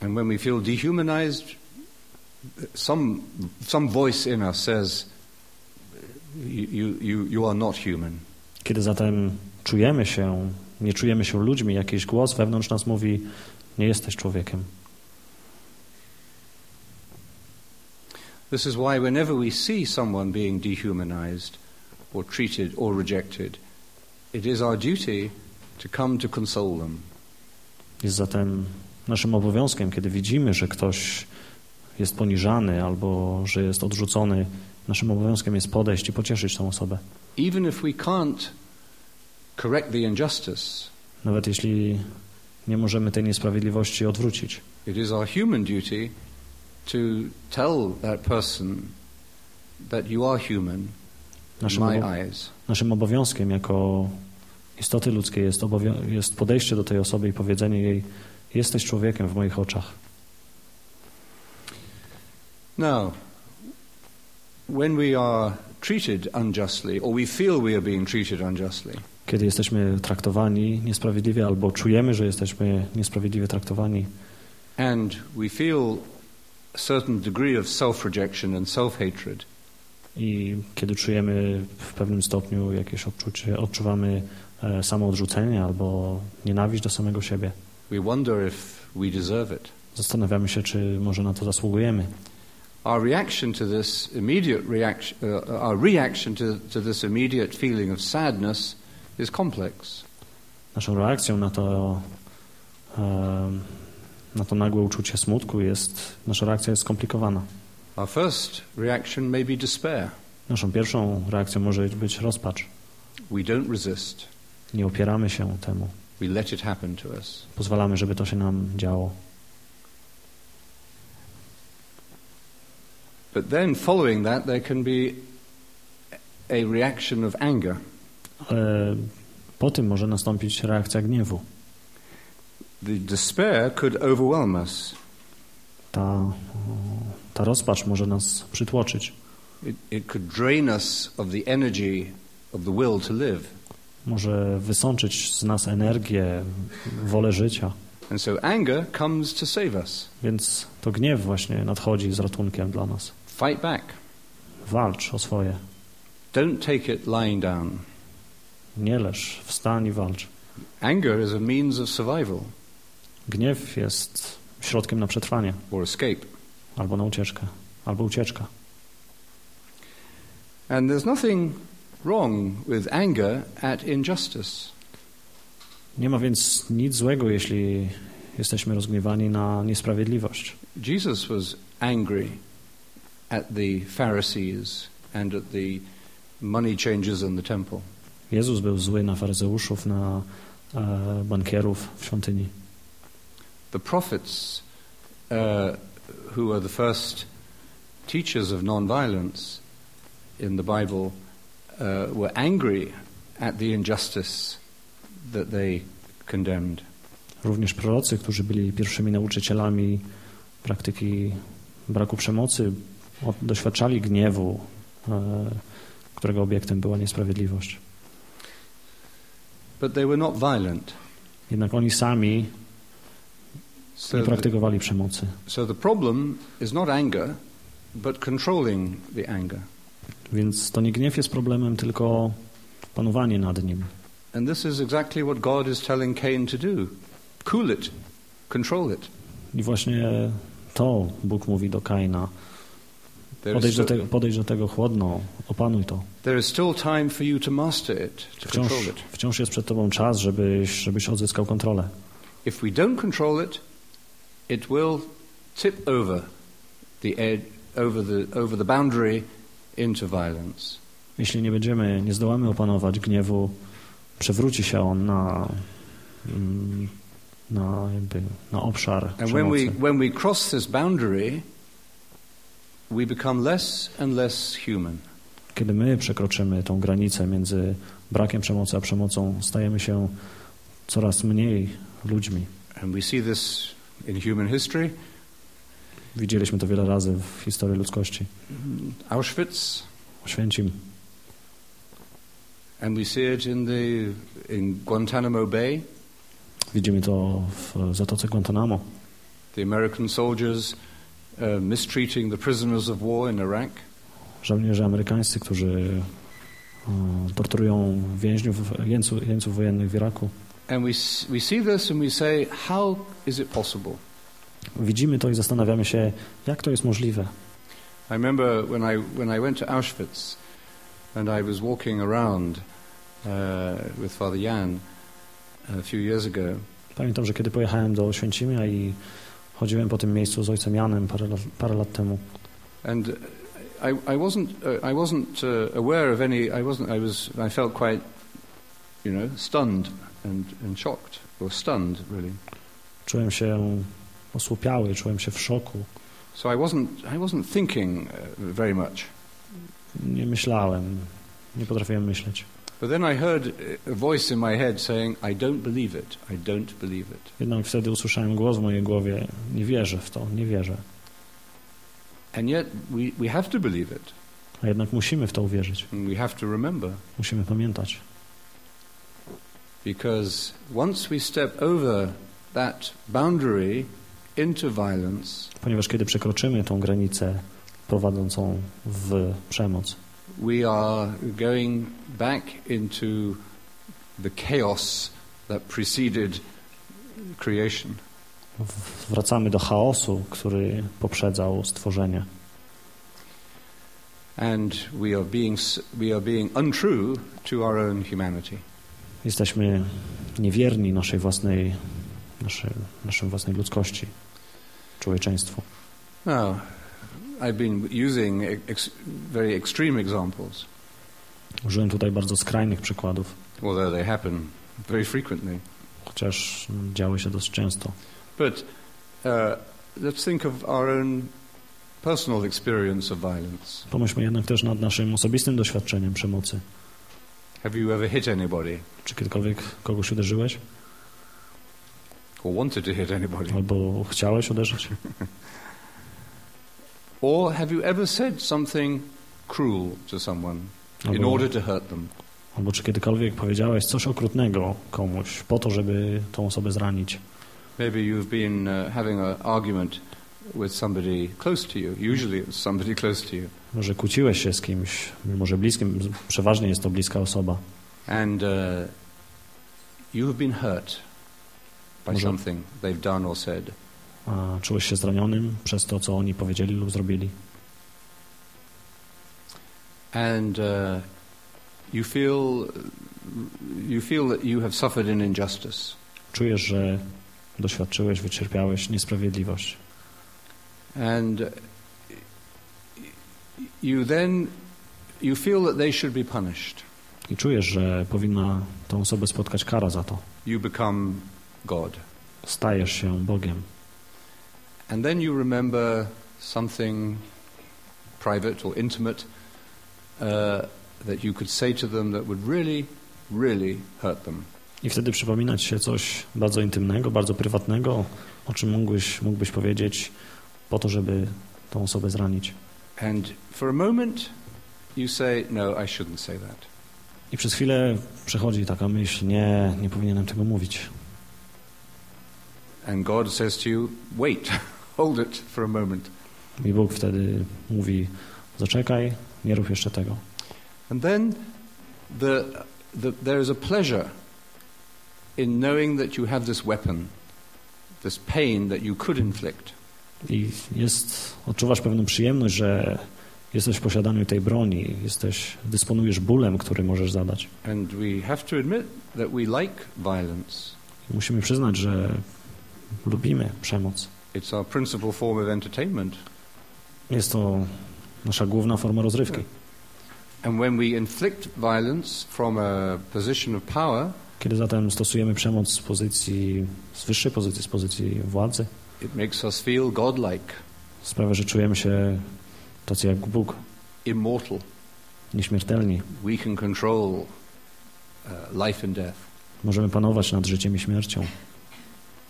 And when we feel dehumanized, some voice in us says, you are not human. Kiedy zatem nie czujemy się ludźmi, jakiś głos wewnątrz nas mówi, nie jesteś człowiekiem. This is why whenever we see someone being dehumanized or treated or rejected, it is our duty to come to console them. Jest zatem naszym obowiązkiem, kiedy widzimy, że ktoś jest poniżany albo że jest odrzucony, naszym obowiązkiem jest podejść i pocieszyć tę osobę. Even if we can't correct the injustice, nawet jeśli nie możemy tej niesprawiedliwości odwrócić. It is our human duty to tell that person that you are human in my eyes. Naszym obowiązkiem jako istoty ludzkiej jest podejście do tej osoby i powiedzenie jej, jesteś człowiekiem w moich oczach. Now, when we are treated unjustly, or we feel we are being treated unjustly, kiedy jesteśmy traktowani niesprawiedliwie albo czujemy, że jesteśmy niesprawiedliwie traktowani, and we feel a certain degree of self-rejection and self-hatred, i kiedy czujemy w pewnym stopniu jakieś odczuwamy samoodrzucenie albo nienawiść do samego siebie, we wonder if we deserve it. Zastanawiamy się, czy może na to zasługujemy. Our reaction to this immediate feeling of sadness is complex. Naszą reakcją na to nagłe uczucie smutku nasza reakcja jest skomplikowana. Our first reaction may be despair. Naszą pierwszą reakcją może być rozpacz. We don't resist. Nie opieramy się temu. We let it happen to us. Pozwalamy, żeby to się nam działo. But then following that there can be a reaction of anger. Ale po tym może nastąpić reakcja gniewu. The despair could overwhelm us. Ta rozpacz może nas przytłoczyć. It could drain us of the energy of the will to live. Może wysączyć z nas energię, wolę życia. And so anger comes to save us. Więc to gniew właśnie nadchodzi z ratunkiem dla nas. Fight back. Walcz o swoje. Don't take it lying down. Nie leż, wstań i walcz. Anger is a means of survival. Gniew jest środkiem na przetrwanie. Or escape. Albo na ucieczkę, albo ucieczka. And there's nothing wrong with anger at injustice. Nie ma więc nic złego, jeśli jesteśmy rozgniewani na niesprawiedliwość. Jesus was angry at the Pharisees and at the money changers in the temple. Jezus był zły na faryzeuszów, na bankierów w świątyni. The prophets, who are the first teachers of non-violence in the Bible, were angry at the injustice that they condemned. Również prorocy, którzy byli pierwszymi nauczycielami praktyki braku przemocy, doświadczali gniewu, którego obiektem była niesprawiedliwość. But they were not violent. Jednak oni sami nie praktykowali przemocy. So the problem is not anger, but controlling the anger. Więc to nie gniew jest problemem, tylko panowanie nad nim. And this is exactly what God is telling Cain to do. Cool it, control it. I właśnie to Bóg mówi do Kaina. Podejdź do tego chłodno, opanuj to. There is still time for you to master it, to control it. Wciąż jest przed tobą czas, żebyś odzyskał kontrolę. If we don't control it, it will tip over the edge, over the boundary into violence. Jeśli nie zdołamy opanować gniewu, przewróci się on na obszar przemocy. And when we cross this boundary, we become less and less human. Kiedy my przekroczymy tą granicę między brakiem przemocy a przemocą, stajemy się coraz mniej ludźmi. And we see this in human history. Widzieliśmy to wiele razy w historii ludzkości. Auschwitz. Oświęcim. And we see it in Guantanamo Bay. Widzimy to w Zatoce Guantanamo. The American soldiers mistreating the prisoners of war in Iraq. Żołnierze amerykańscy, którzy torturują jeńców wojennych w Iraku. And we see this and we say, how is it possible? Widzimy to i zastanawiamy się, jak to jest możliwe. I remember when I went to Auschwitz and I was walking around with Father Jan a few years ago. Pamiętam, że kiedy pojechałem do Oświęcimia i chodziłem po tym miejscu z ojcem Janem parę lat temu. And I wasn't aware of any. I felt quite, stunned and shocked, or stunned really. Czułem się osłupiały, czułem się w szoku. So I wasn't thinking very much. Nie myślałem, nie potrafiłem myśleć. But then I heard a voice in my head saying, I don't believe it. I don't believe it. Jednak wtedy usłyszałem głos w mojej głowie, nie wierzę w to, nie wierzę. And yet we have to believe it. A jednak musimy w to uwierzyć. And we have to remember. Musimy pamiętać. Because once we step over that boundary into violence, ponieważ kiedy przekroczymy tą granicę prowadzącą w przemoc, we are going back into the chaos that preceded creation. Wracamy do chaosu, który poprzedzał stworzenie. And we are being untrue to our own humanity. Jesteśmy niewierni naszej własnej ludzkości, człowieczeństwu. Now, I've been using very extreme examples. Użyłem tutaj bardzo skrajnych przykładów. Although they happen very frequently. Chociaż działy się dość często. But let's think of our own personal experience of violence. Pomyślmy jednak też nad naszym osobistym doświadczeniem przemocy. Have you ever hit anybody? Czy kiedykolwiek kogoś uderzyłeś? Or wanted to hit anybody? Albo chciałeś uderzyć? Or have you ever said something cruel to someone in order to hurt them? Albo czy kiedykolwiek powiedziałeś coś okrutnego komuś po to, żeby tą osobę zranić? Maybe you've been having an argument with somebody close to you. Usually it's somebody close to you. Może kłóciłeś się z kimś, może bliskim, przeważnie jest to bliska osoba. And you have been hurt by something they've done or said. A czułeś się zranionym przez to, co oni powiedzieli lub zrobili. And you feel that you have suffered an injustice. Czujesz, że doświadczyłeś, wycierpiałeś niesprawiedliwość. And you feel that they should be punished. I czujesz, że powinna tę osobę spotkać kara za to. You become God. Stajesz się Bogiem. And then you remember something private or intimate that you could say to them that would really, really hurt them. I wtedy przypomina ci się coś bardzo intymnego, bardzo prywatnego, o czym mógłbyś powiedzieć po to, żeby tą osobę zranić. And for a moment you say, no, I shouldn't say that. I przez chwilę przechodzi taka myśl, nie powinienem tego mówić. And God says to you, wait, hold it for a moment. I Bóg wtedy mówi, zaczekaj, nie rób jeszcze tego. And then there is a pleasure in knowing that you have this weapon, this pain that you could inflict. I odczuwasz pewną przyjemność, że jesteś w posiadaniu tej broni, dysponujesz bólem, który możesz zadać. And we have to admit that we like violence. I musimy przyznać, że lubimy przemoc. It's our principal form of entertainment. Jest to nasza główna forma rozrywki. And when we inflict violence from a position of power, kiedy zatem stosujemy przemoc z wyższej pozycji, z pozycji władzy, it makes us feel godlike. Sprawia, że czujemy się tacy jak Bóg. Immortal. Nieśmiertelni. We can control life and death. Możemy panować nad życiem i śmiercią.